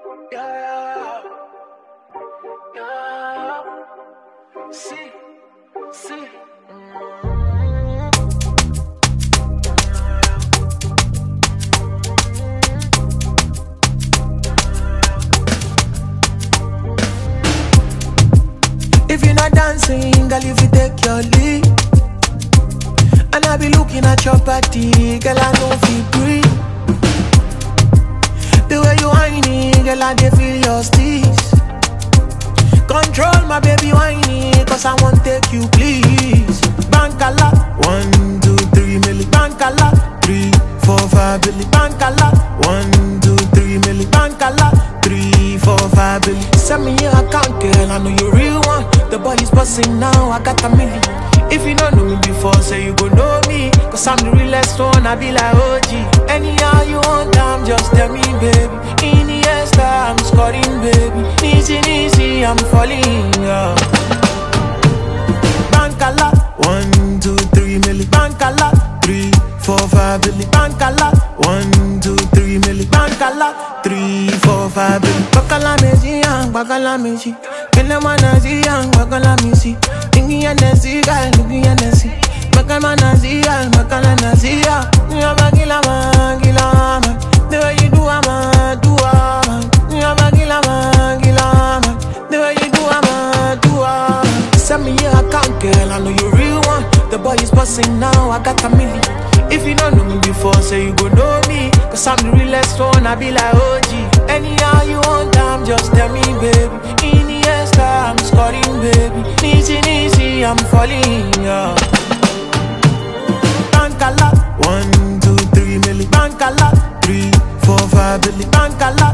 Yeah, yeah. See, see. If you're not dancing, girl, if you take your lead, and I be looking at your body, girl, I know if you breathe. The way you whiny, girl, I dey feel your steez. Control my baby whiny, cause I won't take you, please. Bank a lot, 1, 2, 3 milli. Bank a lot, 3, 4, 5 billion. Bank a lot, 1, 2, 3 milli. Bank a lot, 3, 4, 5 billion. Send me your account, girl, I know you real one. The body's busting now, I got a million. If you don't know me before, say you gon' know me, cause I'm the realest one, I be like OG. Anyhow you want, I'm just tell me, baby. Iniesta, I'm scoring, baby. Easy, I'm falling, yeah. Bank a lot, 1, 2, 3 milli. Bank a lot, 3, 4, 5 billion. Bank a lot, 1, 2, 3 milli. Bank a lot, 3, 4, 5 billion. Bakala meji, bakala meji. Kena manazi, bakala meji. Thinking and see, girl, looking and see. Bakala nazi, bakala nazi. Ya bagila man. The way you do, do Ya bagila man. The way you do, Send me your account, girl, I know you real one. The boy is busting now, I got a million. If you don't know me before, say you gon' know me, cause I'm the realest one, I be like OG. Anyhow you want, I'm just tell me, baby. Iniesta, I'm scoring, baby. Easy, I'm falling, yeah. Bank a lot, 1, 2, 3 milli. Bank a lot, 3, 4, 5 billion. Bank a lot,